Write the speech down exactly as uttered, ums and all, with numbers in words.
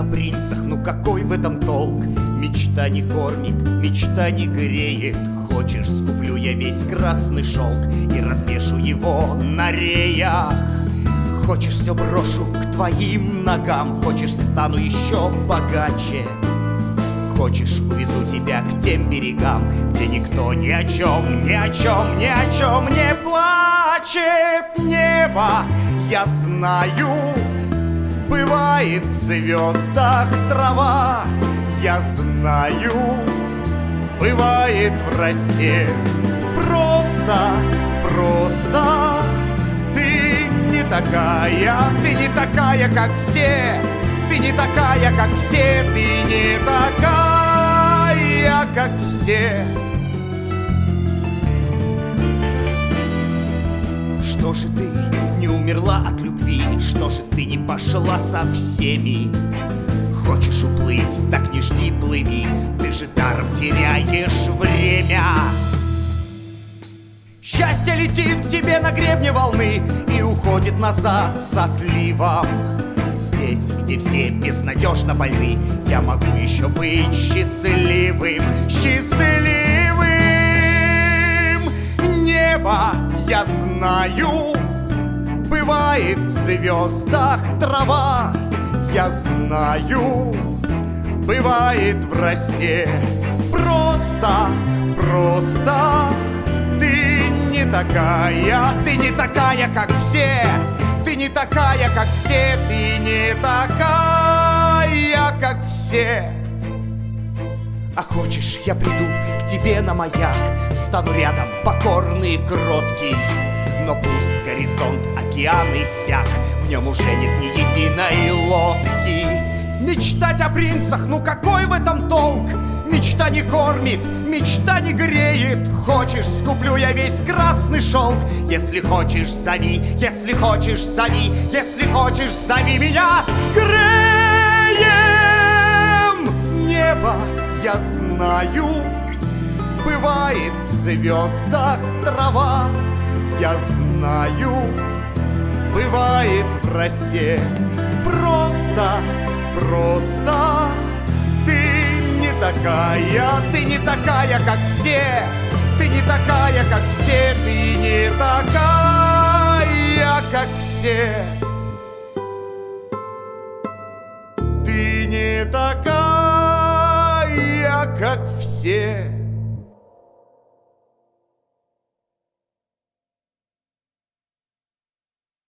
принцах, ну какой в этом толк? Мечта не кормит, мечта не греет. Хочешь, скуплю я весь красный шелк и развешу его на реях. Хочешь, все брошу к твоим ногам. Хочешь, стану еще богаче. Хочешь, увезу тебя к тем берегам, где никто ни о чем, ни о чем, ни о чем не плачет. Небо, я знаю, бывает в звездах трава. Я знаю, бывает в росе. Просто, просто ты не такая, ты не такая, как все. Ты не такая, как все, ты не такая, как все. Что же ты не умерла от любви? Что же ты не пошла со всеми? Хочешь уплыть, так не жди, плыви. Ты же даром теряешь время. Счастье летит к тебе на гребне волны и уходит назад с отливом. Здесь, где все безнадежно больны, я могу еще быть счастливым, счастливым. Небо, я знаю, бывает в звездах трава. Я знаю, бывает в росе. Просто, просто ты не такая, ты не такая, как все. Ты не такая, как все, ты не такая, как все. А хочешь, я приду к тебе на маяк, стану рядом, покорный и кроткий. Но пуст горизонт, океан иссяк, в нем уже нет ни единой лодки. Мечтать о принцах, ну какой в этом толк? Мечта не кормит, мечта не греет. Хочешь, скуплю я весь красный шелк. Если хочешь, зови, если хочешь, зови. Если хочешь, зови меня. Греем небо, я знаю, бывает в звездах трава. Я знаю, бывает в росе. Просто, просто ты не такая, ты не такая, как все. Ты не такая, как все, ты не такая, как все. Ты не такая, как все.